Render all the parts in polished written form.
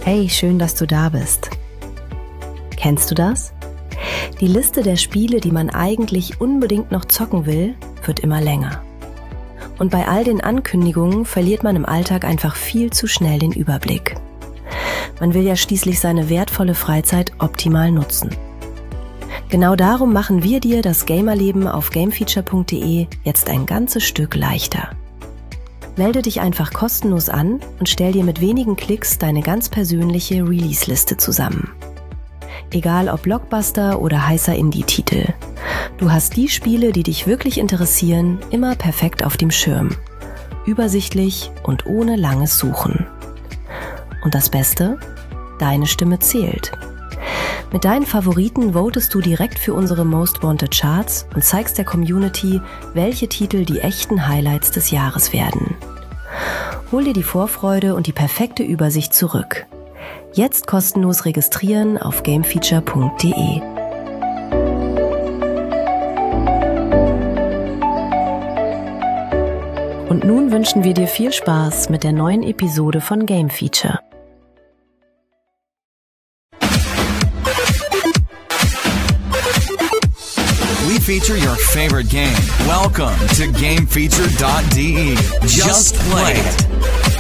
Hey, schön, dass du da bist. Kennst du das? Die Liste der Spiele, die man eigentlich unbedingt noch zocken will, wird immer länger. Und bei all den Ankündigungen verliert man im Alltag einfach viel zu schnell den Überblick. Man will ja schließlich seine wertvolle Freizeit optimal nutzen. Genau darum machen wir dir das Gamerleben auf gamefeature.de jetzt ein ganzes Stück leichter. Melde dich einfach kostenlos an und stell dir mit wenigen Klicks deine ganz persönliche Release-Liste zusammen. Egal ob Blockbuster oder heißer Indie-Titel. Du hast die Spiele, die dich wirklich interessieren, immer perfekt auf dem Schirm. Übersichtlich und ohne langes Suchen. Und das Beste? Deine Stimme zählt. Mit deinen Favoriten votest du direkt für unsere Most Wanted Charts und zeigst der Community, welche Titel die echten Highlights des Jahres werden. Hol dir die Vorfreude und die perfekte Übersicht zurück. Jetzt kostenlos registrieren auf gamefeature.de. Und nun wünschen wir dir viel Spaß mit der neuen Episode von Game Feature. We feature your favorite game. Welcome to GameFeature.de. Just play it.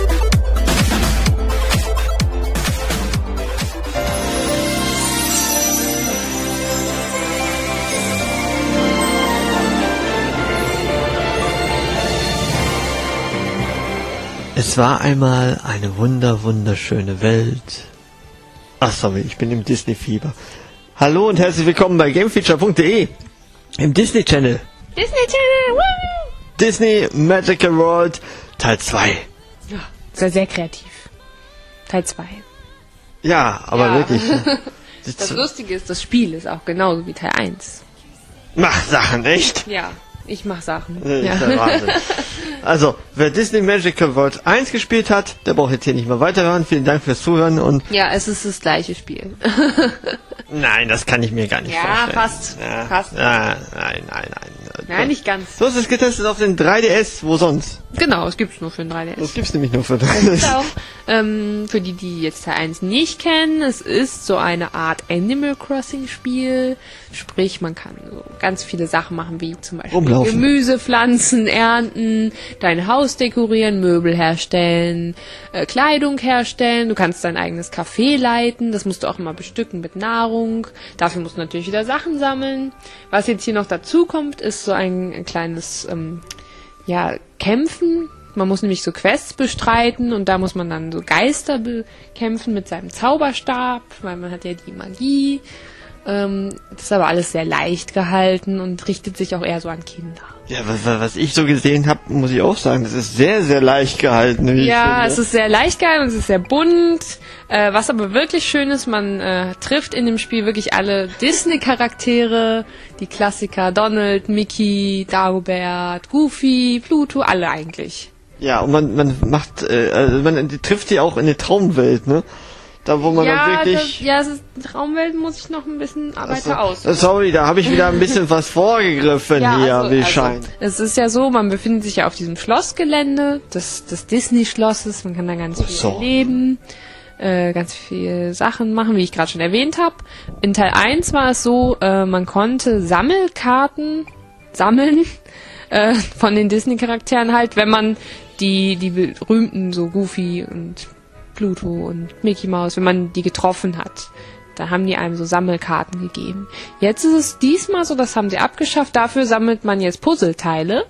Es war einmal eine wunderschöne Welt. Ach sorry, ich bin im Disney-Fieber. Hallo und herzlich willkommen bei GameFeature.de im Disney Channel. Disney Channel, woo! Disney Magical World Teil 2. Ja, sehr, sehr kreativ. Teil 2. Ja, aber wirklich. Das Lustige ist, das Spiel ist auch genauso wie Teil 1. Mach Sachen, echt? Ja, ich mach Sachen. Das ja. ist der Wahnsinn. Also, wer Disney Magical World 1 gespielt hat, der braucht jetzt hier nicht mehr weiterhören. Vielen Dank fürs Zuhören und... Ja, es ist das gleiche Spiel. Nein, das kann ich mir gar nicht vorstellen. Fast. Ja, fast. Nein. Nein, nicht ganz. Du hast es getestet auf den 3DS, wo sonst? Genau, es gibt's nur für den 3DS. Das gibt's nämlich nur für Das 3DS. ist auch, für die jetzt Teil 1 nicht kennen, es ist so eine Art Animal Crossing Spiel. Sprich, man kann so ganz viele Sachen machen, wie zum Beispiel Rumlaufen. Gemüse pflanzen, ernten, dein Haus dekorieren, Möbel herstellen, Kleidung herstellen. Du kannst dein eigenes Café leiten. Das musst du auch immer bestücken mit Nahrung. Dafür musst du natürlich wieder Sachen sammeln. Was jetzt hier noch dazu kommt, ist so ein kleines Kämpfen. Man muss nämlich so Quests bestreiten und da muss man dann so Geister bekämpfen mit seinem Zauberstab, weil man hat ja die Magie. Das ist aber alles sehr leicht gehalten und richtet sich auch eher so an Kinder. Ja, was ich so gesehen habe, muss ich auch sagen, das ist sehr, sehr leicht gehalten. Wie ich finde. Es ist sehr leicht gehalten und es ist sehr bunt. Was aber wirklich schön ist, man trifft in dem Spiel wirklich alle Disney-Charaktere, die Klassiker, Donald, Mickey, Dagobert, Goofy, Pluto, alle eigentlich. Ja, und man macht, man trifft die auch in der Traumwelt, ne? Da wo man dann wirklich... es ist Traumwelt, muss ich noch ein bisschen weiter aus. Sorry, da habe ich wieder ein bisschen was vorgegriffen wie scheint. Es ist ja so, man befindet sich ja auf diesem Schlossgelände des Disney-Schlosses, man kann da ganz viel erleben, ganz viele Sachen machen, wie ich gerade schon erwähnt habe. In Teil 1 war es so, man konnte Sammelkarten sammeln von den Disney-Charakteren halt, wenn man die berühmten, so Goofy und Pluto und Mickey Mouse, wenn man die getroffen hat. Da haben die einem so Sammelkarten gegeben. Jetzt ist es diesmal so, das haben sie abgeschafft. Dafür sammelt man jetzt Puzzleteile.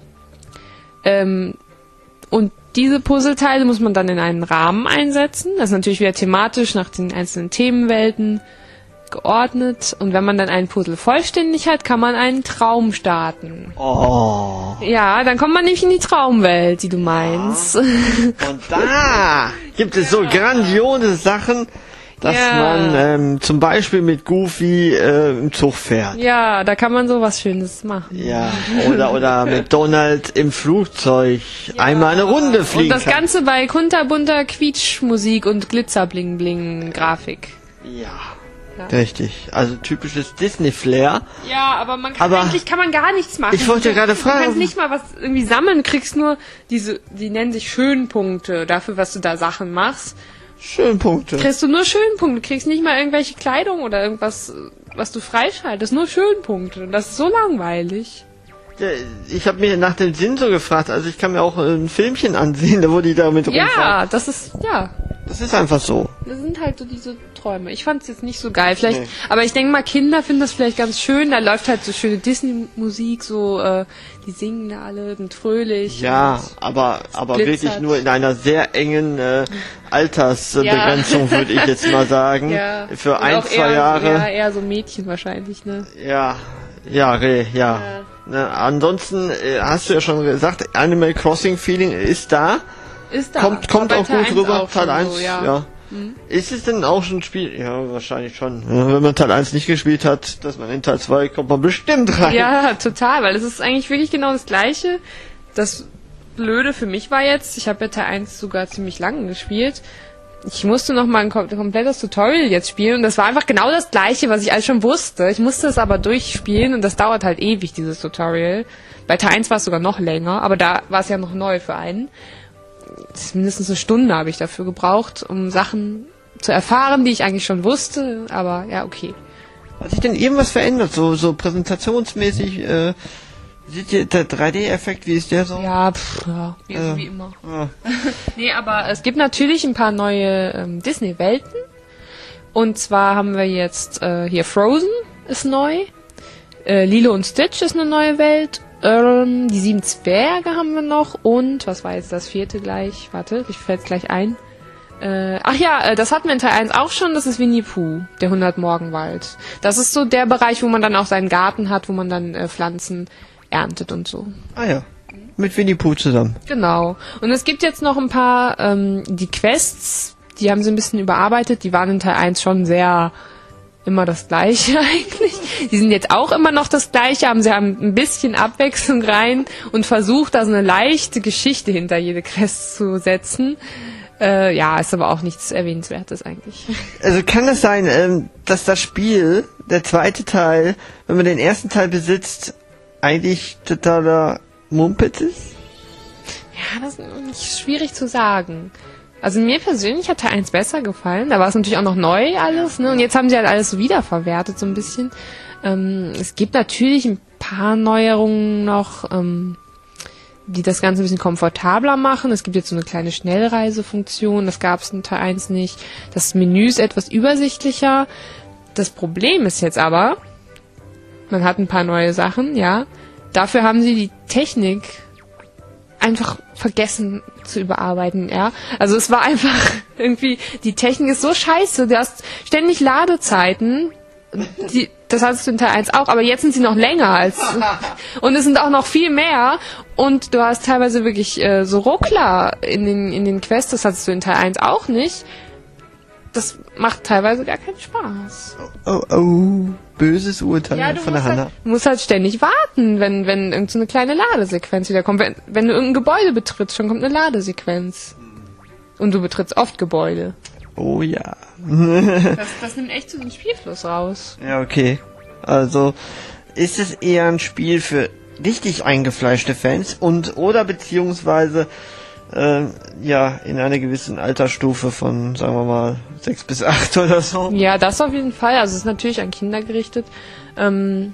Und diese Puzzleteile muss man dann in einen Rahmen einsetzen. Das ist natürlich wieder thematisch nach den einzelnen Themenwelten geordnet. Und wenn man dann einen Puzzle vollständig hat, kann man einen Traum starten. Oh. Ja, dann kommt man nämlich in die Traumwelt, die du meinst. Und da gibt es so grandiose Sachen, dass man zum Beispiel mit Goofy im Zug fährt. Ja, da kann man so was Schönes machen. Ja, oder mit Donald im Flugzeug einmal eine Runde fliegen Und das Ganze bei kunterbunter Quietschmusik und Glitzer-Bling-Bling-Grafik. Ja. Richtig, also typisches Disney-Flair. Ja, aber eigentlich kann man gar nichts machen. Ich wollte gerade fragen. Du kannst nicht mal was irgendwie sammeln, kriegst nur die nennen sich Schönpunkte dafür, was du da Sachen machst. Schönpunkte. Kriegst du nur Schönpunkte. Du kriegst nicht mal irgendwelche Kleidung oder irgendwas, was du freischaltest. Nur Schönpunkte. Und das ist so langweilig. Ich habe mir nach dem Sinn so gefragt. Also ich kann mir auch ein Filmchen ansehen, wo die da mit rumfahren. Ja, das ist einfach so. Das sind halt so diese Träume. Ich fand es jetzt nicht so geil. Vielleicht, aber ich denke mal, Kinder finden das vielleicht ganz schön. Da läuft halt so schöne Disney-Musik, so, die singen da alle und fröhlich. Ja, aber wirklich nur in einer sehr engen Altersbegrenzung, würde ich jetzt mal sagen. Ja. Für und 1-2 eher, Jahre. Ja, eher so Mädchen wahrscheinlich, ne? Ja. Ne, ansonsten hast du ja schon gesagt, Animal Crossing Feeling ist da. Kommt auch gut rüber. Teil 1, so, ja. Mhm. Ist es denn auch schon ein Spiel? Ja, wahrscheinlich schon. Ja, wenn man Teil 1 nicht gespielt hat, dass man in Teil 2 kommt man bestimmt rein. Ja, total, weil es ist eigentlich wirklich genau das Gleiche. Das Blöde für mich war jetzt, ich habe ja Teil 1 sogar ziemlich lange gespielt. Ich musste noch mal ein komplettes Tutorial jetzt spielen und das war einfach genau das Gleiche, was ich alles schon wusste. Ich musste es aber durchspielen und das dauert halt ewig, dieses Tutorial. Bei Teil 1 war es sogar noch länger, aber da war es ja noch neu für einen. Mindestens eine Stunde habe ich dafür gebraucht, um Sachen zu erfahren, die ich eigentlich schon wusste, aber ja, okay. Hat sich denn irgendwas verändert, so präsentationsmäßig, sieht ihr der 3D-Effekt, wie ist der so? Ja, wie immer. Ja. Nee, aber es gibt natürlich ein paar neue Disney-Welten. Und zwar haben wir jetzt hier Frozen ist neu, Lilo und Stitch ist eine neue Welt, die 7 Zwerge haben wir noch und, was war jetzt das 4. gleich? Warte, ich fällt's gleich ein. Das hatten wir in Teil 1 auch schon, das ist Winnie Pooh, der 100-Morgenwald. Das ist so der Bereich, wo man dann auch seinen Garten hat, wo man dann Pflanzen erntet und so. Ah ja, mit Winnie Pooh zusammen. Genau. Und es gibt jetzt noch ein paar, die Quests, die haben sie ein bisschen überarbeitet, die waren in Teil 1 schon sehr immer das Gleiche eigentlich. Die sind jetzt auch immer noch das Gleiche, sie haben ein bisschen Abwechslung rein und versucht, da so eine leichte Geschichte hinter jede Quest zu setzen. Ist aber auch nichts Erwähnenswertes eigentlich. Also kann es sein, dass das Spiel, der zweite Teil, wenn man den ersten Teil besitzt, eigentlich totaler Mumpitz ist? Ja, das ist schwierig zu sagen. Also mir persönlich hat Teil 1 besser gefallen. Da war es natürlich auch noch neu alles, ne? Und jetzt haben sie halt alles so wiederverwertet, so ein bisschen. Es gibt natürlich ein paar Neuerungen noch, die das Ganze ein bisschen komfortabler machen. Es gibt jetzt so eine kleine Schnellreisefunktion, das gab es in Teil 1 nicht. Das Menü ist etwas übersichtlicher. Das Problem ist jetzt aber, man hat ein paar neue Sachen, ja. Dafür haben sie die Technik einfach vergessen zu überarbeiten, ja. Also es war einfach irgendwie, die Technik ist so scheiße, du hast ständig Ladezeiten, das hattest du in Teil 1 auch, aber jetzt sind sie noch länger als, und es sind auch noch viel mehr und du hast teilweise wirklich so Ruckler in den Quests, das hattest du in Teil 1 auch nicht. Das macht teilweise gar keinen Spaß. Oh, böses Urteil von der Hanna. Du musst halt ständig warten, wenn irgend so eine kleine Ladesequenz wieder kommt. Wenn du irgendein Gebäude betrittst, schon kommt eine Ladesequenz. Und du betrittst oft Gebäude. Oh ja. Das nimmt echt so den Spielfluss raus. Ja, okay. Also ist es eher ein Spiel für richtig eingefleischte Fans oder beziehungsweise in einer gewissen Altersstufe von, sagen wir mal, 6 bis 8 oder so. Ja, das auf jeden Fall. Also es ist natürlich an Kinder gerichtet. Also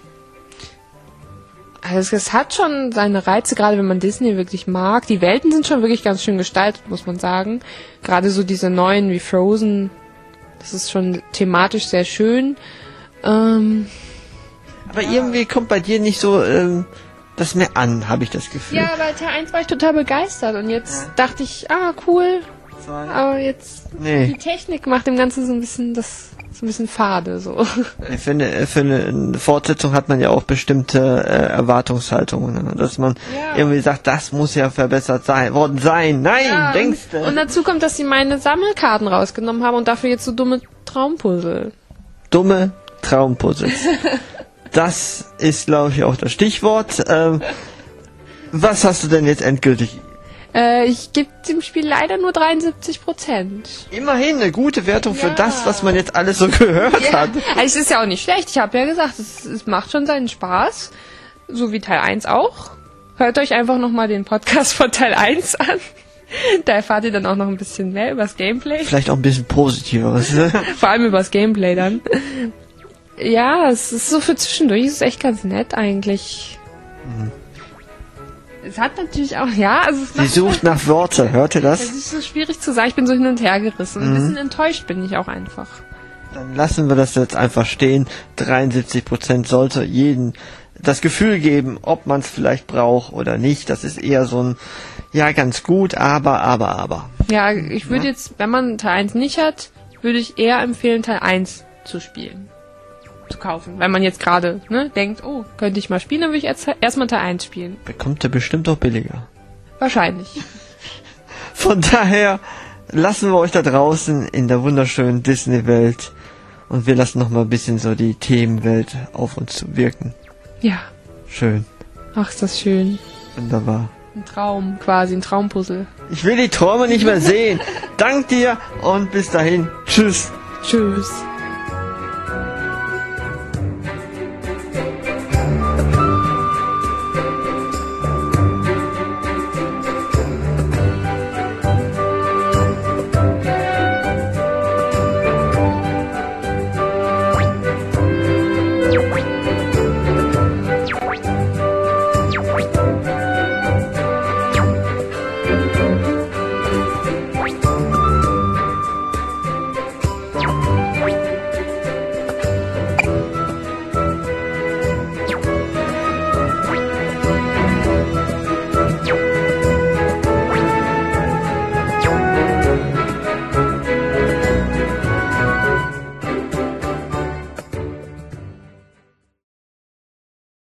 es hat schon seine Reize, gerade wenn man Disney wirklich mag. Die Welten sind schon wirklich ganz schön gestaltet, muss man sagen. Gerade so diese neuen wie Frozen, das ist schon thematisch sehr schön. Aber irgendwie kommt bei dir nicht so das mehr an, habe ich das Gefühl. Ja, bei Teil 1 war ich total begeistert und jetzt dachte ich, cool. Aber jetzt die Technik macht dem Ganzen so ein bisschen fade so. Für eine Fortsetzung hat man ja auch bestimmte Erwartungshaltungen, ne? Dass man irgendwie sagt, das muss ja verbessert worden sein. Nein, denkst du? Und dazu kommt, dass sie meine Sammelkarten rausgenommen haben und dafür jetzt so dumme Traumpuzzle. Dumme Traumpuzzles. Das ist, glaube ich, auch das Stichwort. Was hast du denn jetzt endgültig? Ich gebe dem Spiel leider nur 73%. Immerhin eine gute Wertung für das, was man jetzt alles so gehört hat. Also es ist ja auch nicht schlecht. Ich habe ja gesagt, es macht schon seinen Spaß. So wie Teil 1 auch. Hört euch einfach nochmal den Podcast von Teil 1 an. Da erfahrt ihr dann auch noch ein bisschen mehr übers Gameplay. Vielleicht auch ein bisschen Positiveres. Vor allem übers Gameplay dann. Ja, es ist so für zwischendurch, es ist echt ganz nett eigentlich. Es hat natürlich auch, ja, also es Sie sucht nach Worte, hört ihr das? Es ist so schwierig zu sagen, ich bin so hin und her gerissen. Ein bisschen enttäuscht bin ich auch einfach. Dann lassen wir das jetzt einfach stehen. 73% sollte jeden das Gefühl geben, ob man es vielleicht braucht oder nicht. Das ist eher so ein, ja, ganz gut, aber. Ja, ich würde jetzt, wenn man Teil 1 nicht hat, würde ich eher empfehlen, Teil 1 zu spielen. Zu kaufen. Wenn man jetzt gerade denkt, oh, könnte ich mal spielen, dann würde ich erstmal Teil 1 spielen. Bekommt er bestimmt auch billiger. Wahrscheinlich. Von daher lassen wir euch da draußen in der wunderschönen Disney-Welt und wir lassen noch mal ein bisschen so die Themenwelt auf uns wirken. Ja. Schön. Ach, ist das schön. Wunderbar. Ein Traum, quasi ein Traumpuzzle. Ich will die Träume nicht mehr sehen. Dank dir und bis dahin. Tschüss. Tschüss.